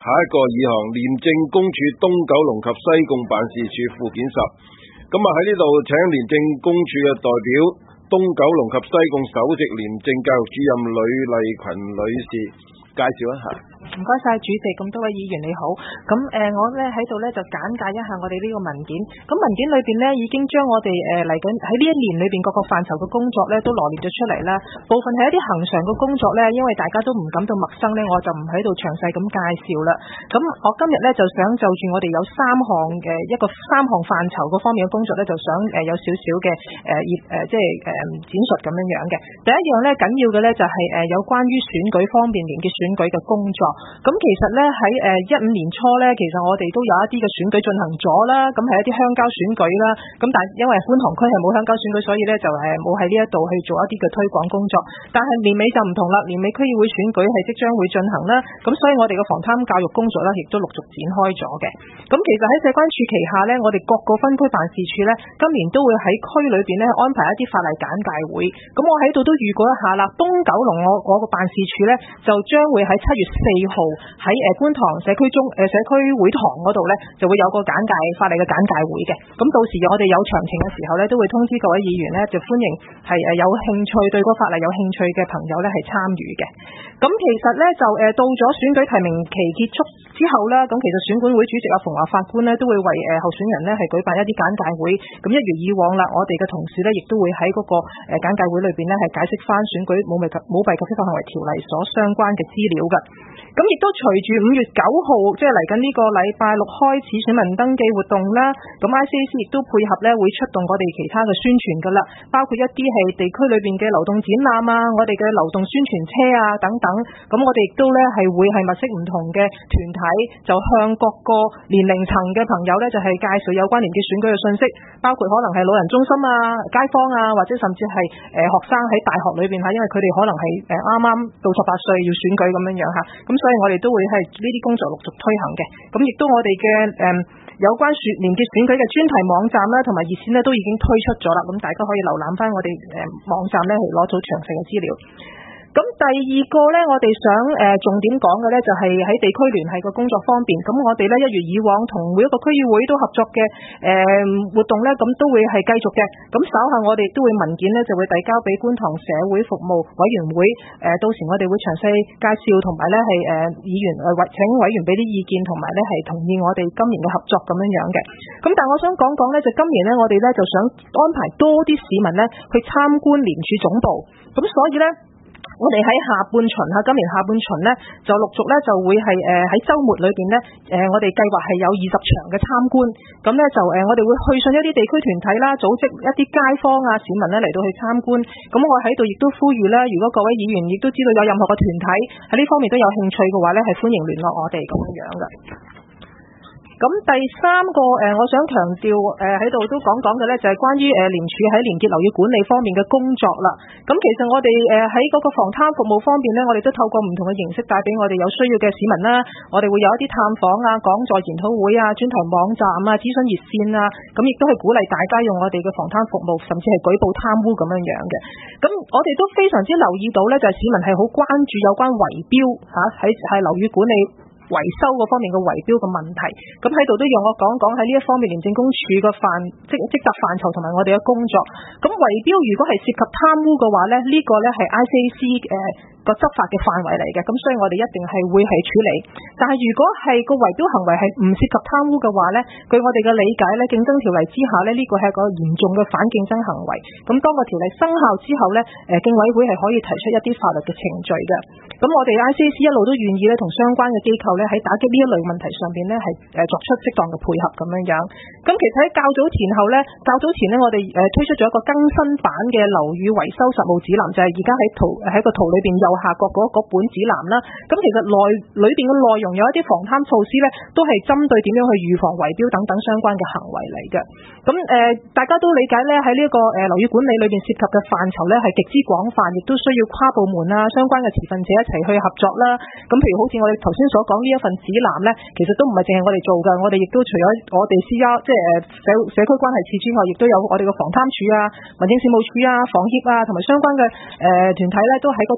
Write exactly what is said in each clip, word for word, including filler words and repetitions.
下一個議項，廉政公署東九龍及西貢辦事處附件十。咁啊喺呢度請廉政公署嘅代表東九龍及西貢首席廉政教育主任呂麗群女士介紹一下。 唔該晒主席，咁多位議員你好。咁誒、呃、我咧喺度咧就簡介一下我哋呢個文件。咁文件裏邊咧已經將我哋誒嚟緊喺呢一年裏邊各個範疇嘅工作咧都羅列咗出嚟啦。部分係一啲恒常嘅工作咧，因為大家都唔感到陌生咧，我就唔喺度詳細咁介紹啦。咁我今日咧就想就住我哋有三項嘅一個三項範疇嗰方面嘅工作咧，就想誒有少少嘅誒業誒即係誒展述咁樣樣嘅。第一樣咧緊要嘅咧就係誒有關於選舉方面連結選舉嘅工作。咁其實咧喺誒一五年初咧，其實我哋都有一啲嘅選舉進行咗啦，咁係一啲鄉郊選舉啦。咁但係因為觀塘區係冇鄉郊選舉，所以咧就誒冇喺呢一度去做一啲嘅推廣工作。但係年尾就唔同啦，年尾區議會選舉係即將會進行啦。咁所以我哋嘅防貪教育工作咧，亦都陸續展開咗嘅。咁其實喺社關處旗下咧，我哋各個分區辦事處咧，今年都會喺區裏邊咧安排一啲法例簡介會。咁我喺度都預告一下啦，東九龍我我個辦事處咧就將會喺七月四號喺誒觀塘社區中誒社區會堂嗰度咧，就會有個簡介法例嘅簡介會嘅。咁到時我哋有詳情嘅時候咧，都會通知各位議員咧，就歡迎係誒有興趣對嗰個法例有興趣嘅朋友咧係參與嘅。咁其實咧就誒到咗選舉提名期結束之後咧，咁其實選管會主席阿馮華法官咧都會為誒候選人咧係舉辦一啲簡介會。咁一如以往啦，我哋嘅同事咧亦都會喺嗰個誒簡介會裏邊咧係解釋翻選舉舞弊及舞弊及非法行為條例所相關嘅資料㗎。咁亦都隨住五月九號，即係嚟緊呢個禮拜六開始選民登記活動啦。咁 I C A C 亦都配合咧，會出動我哋其他嘅宣傳噶啦，包括一啲係地區裏邊嘅流動展覽啊，我哋嘅流動宣傳車啊等等。咁我哋亦都咧係會係物色唔同嘅團體，就向各個年齡層嘅朋友咧，就係介紹有關連結選舉嘅信息，包括可能係老人中心啊、街坊啊，或者甚至係誒學生喺大學裏邊嚇，因為佢哋可能係誒啱啱到十八歲要選舉咁樣樣嚇。咁所以我哋都會係呢啲工作陸續推行嘅。咁亦都我哋嘅誒有關選連結選舉嘅專題網站啦，同埋熱線咧都已經推出咗啦。咁大家可以瀏覽翻我哋誒網站咧，去攞到詳細嘅資料。咁第二個咧，我哋想誒、呃、重點講嘅咧，就係、是、喺地區聯繫嘅工作方面。咁我哋咧一如以往同每一個區議會都合作嘅誒、呃、活動咧，咁都會係繼續嘅。咁稍後我哋都會文件咧就會遞交俾觀塘社會服務委員會。誒、呃、到時我哋會詳細介紹，同埋咧係誒議員誒委請委員俾啲意見，同埋咧係同意我哋今年嘅合作咁樣樣嘅。咁但係我想講講咧，就今年咧我哋咧就想安排多啲市民咧去參觀廉署總部。咁所以咧，我哋喺下半旬嚇，今年下半旬咧就陸續咧就會係誒喺週末裏邊咧誒，我哋計劃係有二十場嘅參觀。咁咧就誒，我哋會去信一啲地區團體啦，組織一啲街坊啊、市民咧嚟到去參觀。咁我喺度亦都呼籲啦，如果各位議員亦都知道有任何嘅團體喺呢方面都有興趣嘅話咧，係歡迎聯絡我哋咁樣樣嘅。咁第三個誒、呃，我想強調誒喺度都講講嘅咧，就係、是、關於誒、呃、廉署喺廉潔樓宇管理方面嘅工作啦。咁其實我哋誒喺嗰個防貪服務方面咧，我哋都透過唔同嘅形式帶俾我哋有需要嘅市民啦。我哋會有一啲探訪啊、講座研討會啊、專題網站啊、諮詢熱線啊，咁亦都係鼓勵大家用我哋嘅防貪服務，甚至係舉報貪污咁樣樣嘅。咁我哋都非常之留意到咧，就係、是、市民係好關注有關圍標嚇喺係樓宇管理維修嗰方面嘅圍標嘅問題。咁喺度都讓我講講喺呢一方面廉政公署嘅範職職責範疇同埋我哋嘅工作。咁圍標如果係涉及貪污嘅話咧，呢、這個咧係 I C A C 誒、呃個執法嘅範圍嚟嘅，咁所以我哋一定係會係處理。但係如果係個圍標行為係唔涉及貪污嘅話咧，據我哋嘅理解咧，競爭條例之下咧，呢、這個係一個嚴重嘅反競爭行為。咁當個條例生效之後咧，誒競委會係可以提出一啲法律嘅程序嘅。咁我哋 I C A C 一路都願意咧同相關嘅機構咧喺打擊呢一類問題上邊咧係誒作出適當嘅配合咁樣樣。咁其實喺較早前後咧，較早前咧我哋誒推出咗一個更新版嘅樓宇維修實務指南，就係而家喺圖喺個圖裏邊右下角嗰嗰本指南啦。咁其實內裏邊嘅內容有一啲防貪措施咧，都係針對點樣去預防圍標等等相關嘅行為嚟嘅。咁誒、呃，大家都理解咧喺呢一個誒樓宇管理裏邊涉及嘅範疇咧係極之廣泛，亦都需要跨部門啊相關嘅持份者一齊去合作啦。咁譬如好似我哋頭先所講呢一份指南咧，其實都唔係淨係我哋做㗎，我哋亦都除咗我哋 C R 即係誒社社區關係處之外，亦都有我哋嘅防貪處啊、民政事務處啊、房協啊同埋相關嘅誒、呃、團體咧，都喺嗰度係有參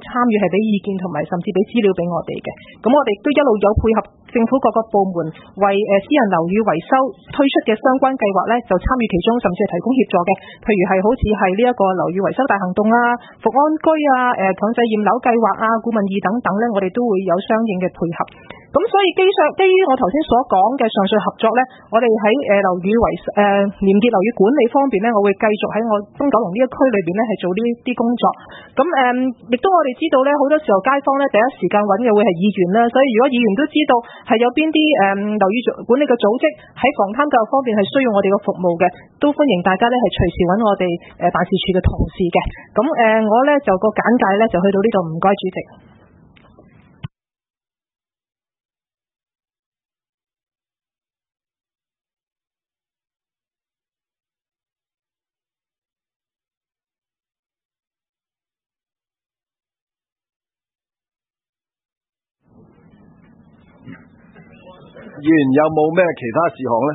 參與，係俾意見同埋甚至俾資料俾我哋嘅。咁我哋都一路有配合政府各個部門為誒私人樓宇維修推出嘅相關計劃咧，就參與其中，甚至係提供協助嘅。譬如係好似係呢一個樓宇維修大行動啊、復安居啊、誒強制驗樓計劃啊、顧問二等等咧，我哋都會有相應嘅配合。咁所以基上基於我頭先所講嘅上述合作咧，我哋喺誒樓宇維誒廉潔樓宇管理方面咧，我會繼續喺我東九龍呢一區裏邊咧係做呢啲工作。咁誒，亦、嗯、都我哋知道咧，好多時候街坊咧第一時間揾嘅會係議員啦，所以如果議員都知道係有邊啲誒樓宇管理嘅組織喺防貪教育方面係需要我哋嘅服務嘅，都歡迎大家咧係隨時揾我哋誒辦事處嘅同事嘅。咁誒、呃，我咧就個簡介咧就去到呢度，唔該主席。 議員有冇咩其他事項咧？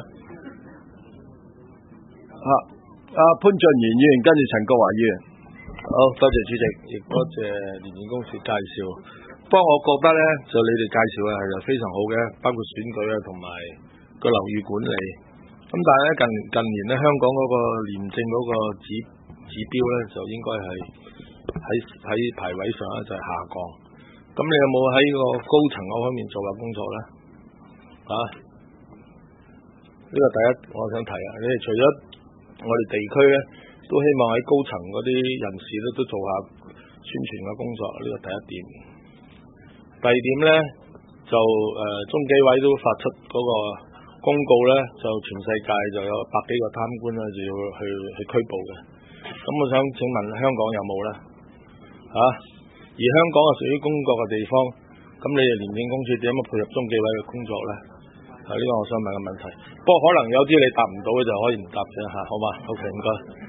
啊，阿潘俊賢議員跟住陳國華議員。 好多謝主席，亦多謝廉政公署介紹。不過我覺得咧，就你哋介紹嘅係就非常好嘅，包括選舉啊，同埋個樓宇管理。咁但係咧近近年咧，香港嗰個廉政嗰個指指標咧，就應該係喺喺排位上咧就係下降。咁你有冇喺個高層嗰方面做下工作咧？啊！呢、這個第一，我想提啊，你哋除咗我哋地區咧，都希望喺高層嗰啲人士咧都做下宣傳嘅工作，呢、這個第一點。第二點咧，就誒、呃、中紀委都發出嗰個公告咧，就全世界就有百幾個貪官咧，就要去去拘捕嘅。咁我想請問香港有冇咧？啊！而香港係屬於公國嘅地方，咁你哋廉政公署點樣配合中紀委嘅工作咧？呢、這個我想問嘅問題，不過可能有啲你答唔到嘅就可以唔答啫嚇，好嘛 ？OK， 唔該。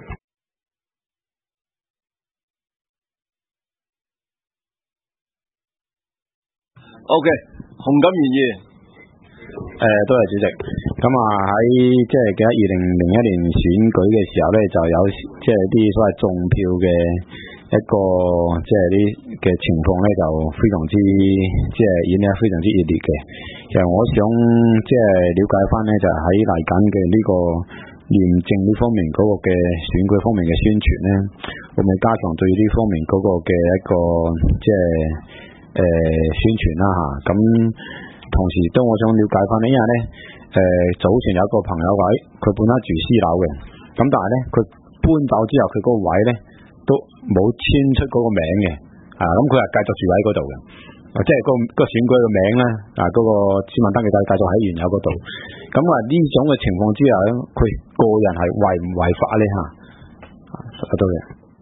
OK， 洪錦元議員。 誒、呃，多謝主席。咁啊喺即係記得二零零一年選舉嘅時候咧，就有即係啲所謂中票嘅一個即係啲嘅情況咧，就非常之即係演得非常之熱烈嘅。其實我想即係了解翻咧，就喺嚟緊嘅呢個廉政呢方面嗰個嘅選舉方面嘅宣傳咧，會唔會加強對呢方面嗰個嘅一個即係誒、呃、宣傳啦嚇？咁同時都我想了解翻呢，因為咧誒、呃、早前有一個朋友話，佢本身住私樓嘅，咁但係咧佢搬走之後，佢嗰個位咧都冇遷出嗰個名嘅，啊咁佢係繼續住喺嗰度嘅，即係、嗰個、嗰個選舉嘅名咧，啊嗰、嗰個市民登記就繼續喺原有嗰度。咁啊呢種嘅情況之下咧，佢個人係違唔違法咧嚇？啊多謝。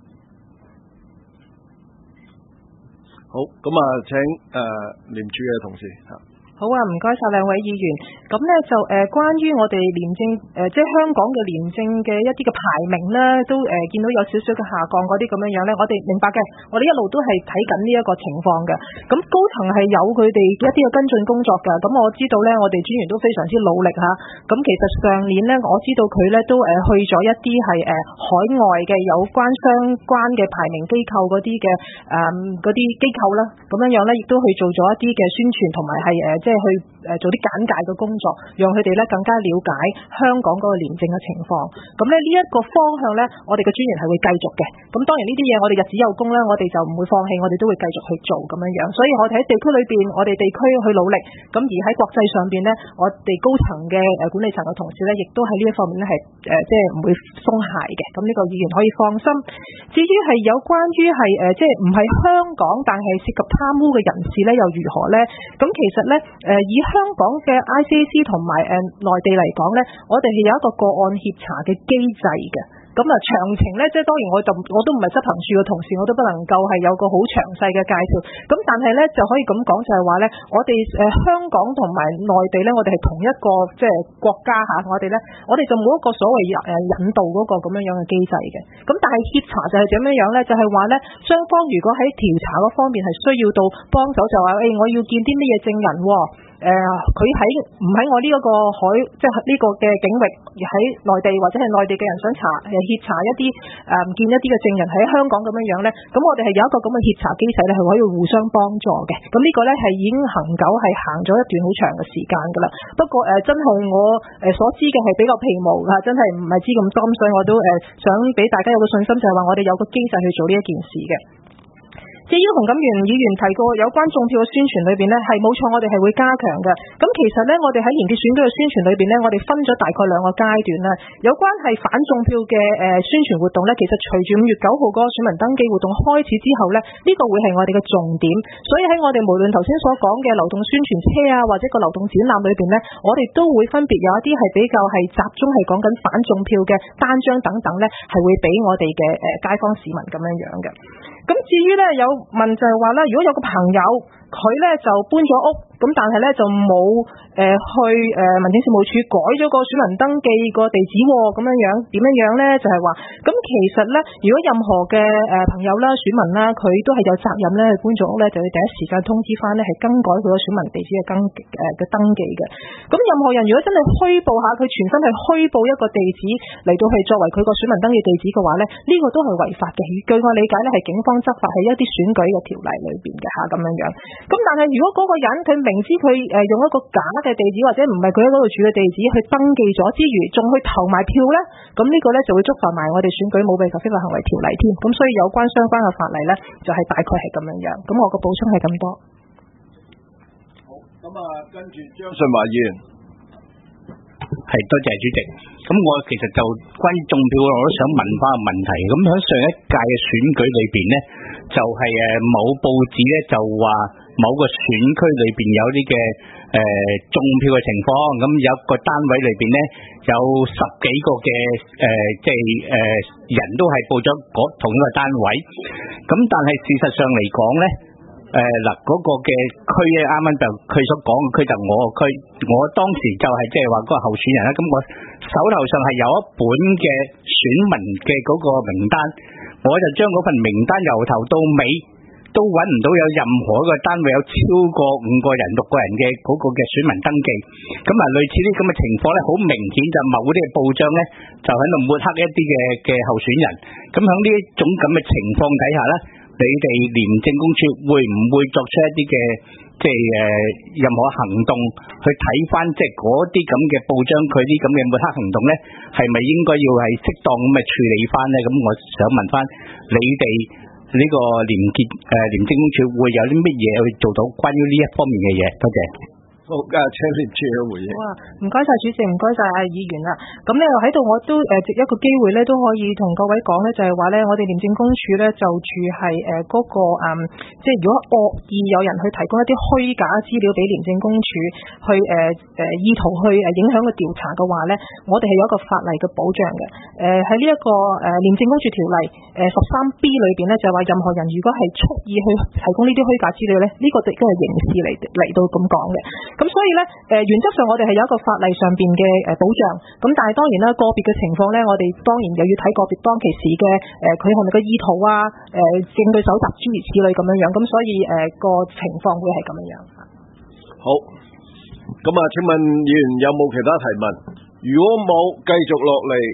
好，咁啊請誒、呃、廉署嘅同事嚇。 好啊，唔該晒兩位議員。咁咧就誒、呃、關於我哋廉政誒、呃、即係香港嘅廉政嘅一啲嘅排名咧，都誒、呃、見到有少少嘅下降嗰啲咁樣樣咧，我哋明白嘅，我哋一路都係睇緊呢一個情況嘅。咁高層係有佢哋一啲嘅跟進工作嘅。咁我知道咧，我哋專員都非常之努力嚇。咁其實上年咧，我知道佢咧都誒去咗一啲係誒海外嘅有關相關嘅排名機構嗰啲嘅誒嗰啲機構啦，咁樣樣咧亦都去做咗一啲嘅宣傳同埋係誒即係去誒做啲簡介嘅工作，讓佢哋咧更加了解香港嗰個廉政嘅情況。咁咧呢一個方向咧，我哋嘅專員係會繼續嘅。咁當然呢啲嘢我哋日子有功咧，我哋就唔會放棄，我哋都會繼續去做咁樣樣。所以我哋喺地區裏邊，我哋地區去努力。咁而喺國際上邊咧，我哋高層嘅誒管理層嘅同事咧，亦都喺呢一方面咧係誒即係唔會鬆懈嘅。咁呢個議員可以放心。至於係有關於係誒即係唔係香港，但係涉及貪污嘅人士咧，又如何咧？咁其實咧誒、呃、以香港嘅 I C A C 同埋誒內地嚟講咧，我哋係有一個個案協查嘅機制嘅。咁啊，詳情咧，即係當然我就我都唔係執行處嘅同事，我都不能夠係有個好詳細嘅介紹。咁但係咧就可以咁講，就係話咧，我哋誒、呃、香港同埋內地咧，我哋係同一個即係國家嚇，我哋咧我哋就冇一個所謂誒引導嗰個咁樣樣嘅機制嘅。咁但係協查就係點樣樣咧？就係話咧，雙方如果喺調查嗰方面係需要到幫手，就話誒、哎、我要見啲乜嘢證人喎。 誒佢喺唔喺我呢一個海，即係呢個嘅境域喺內地或者係內地嘅人想查誒協查一啲誒唔見一啲嘅證人喺香港咁樣樣咧，咁我哋係有一個咁嘅協查機制咧，係可以互相幫助嘅。咁呢個咧係已經恒久係行咗一段好長嘅時間㗎啦。不過誒、呃、真係我誒所知嘅係比較皮毛㗎，真係唔係知咁多，所以我都誒、呃、想俾大家有個信心，就係話我哋有個機制去做呢一件事嘅。至於洪錦元議員提過有關種票嘅宣傳裏邊呢，係冇錯，我哋係會加強嘅。咁其實呢，我哋喺連結選舉嘅宣傳裏邊呢，我哋分咗大概兩個階段啦。有關係反種票嘅誒宣傳活動呢，其實隨住五月九號嗰個選民登記活動開始之後呢，呢、這個會係我哋嘅重點。所以喺我哋無論頭先所講嘅流動宣傳車啊，或者個流動展覽裏邊呢，我哋都會分別有一啲係比較係集中係講緊反種票嘅單張等等呢，係會俾我哋嘅誒街坊市民咁樣樣嘅。咁至於呢，有問就係話啦，如果有個朋友佢呢就搬咗屋，咁但係呢就冇誒、呃、去誒、呃、民政事務處改咗個選民登記個地址咁樣樣，點樣樣呢？就係話，咁其實呢，如果任何嘅誒朋友啦、選民啦，佢都係有責任呢，去搬咗屋呢，就要第一時間通知翻呢，係更改佢個選民地址嘅更誒嘅登記嘅。咁任何人如果真係虛報下，佢全身係虛報一個地址嚟到係作為佢個選民登記地址嘅話呢，呢、呢個都係違法嘅。據我理解呢，係警方執法喺一啲選舉嘅條例裏邊嘅吓咁樣樣。咁但係如果嗰個人佢明知佢誒用一個假嘅地址或者唔係佢喺嗰度住嘅地址去登記咗之餘，仲去投埋票呢，咁呢個呢就會觸犯埋我哋選舉舞弊及非法行為條例添。咁所以有關相關嘅法例呢，就係、是、大概係咁樣樣。咁我個補充係咁多。 好，咁啊，跟住張順華議員， 係多謝主席。咁我其實就關於種票，我都想問翻個問題。咁喺上一屆嘅選舉裏邊呢，就係、是、誒某報紙呢，就話某個選區裏邊有啲嘅誒種票嘅情況。咁有一個單位裏邊呢，有十幾個嘅誒即係誒人都係報咗同一個單位。咁但係事實上嚟講呢，誒嗱嗰個嘅區咧，啱啱就佢所講嘅區就我個區，我當時就係即係話嗰個候選人啦。咁我手頭上係有一本嘅選民嘅嗰個名單，我就將嗰份名單由頭到尾都揾唔到有任何一個單位有超過五個人、六個人嘅嗰個嘅選民登記。咁啊，類似啲咁嘅情況咧，好明顯就某啲嘅報章咧就喺度抹黑一啲嘅嘅候選人。咁喺呢一種咁嘅情況底下咧，你哋廉政公署會唔會作出一啲嘅即係誒任何行動去睇翻即係嗰啲咁嘅報章佢啲咁嘅抹黑行動咧，係咪應該要係適當咁嘅處理翻咧？咁我想問翻你哋呢個廉潔誒廉政公署會有啲乜嘢去做到關於呢一方面嘅嘢？多謝。 好，家請廉署嘅回應。 哇，唔該晒主席，唔該晒阿議員啦。咁咧喺度我都誒藉一個機會咧，都可以同各位講咧，就係話咧，我哋廉政公署咧就住係誒嗰個誒、嗯，即係如果惡意有人去提供一啲虛假資料俾廉政公署去誒誒、呃、意圖去誒影響個調查嘅話咧，我哋係有一個法例嘅保障嘅。誒喺呢一個誒廉政公署條例誒十三 B 裏邊咧，就係話任何人如果係蓄意去提供呢啲虛假資料咧，呢、這個亦都係刑事嚟嚟到咁講嘅。咁所以咧，誒原則上我哋係有一個法例上邊嘅誒保障。咁但係當然啦，個別嘅情況咧，我哋當然又要睇個別當其時嘅誒佢係咪個意圖啊，誒證據搜集諸如此類咁樣樣。咁所以誒個、呃、情況會係咁樣樣。 好，咁啊，請問議員有冇其他提問？如果冇，繼續落嚟。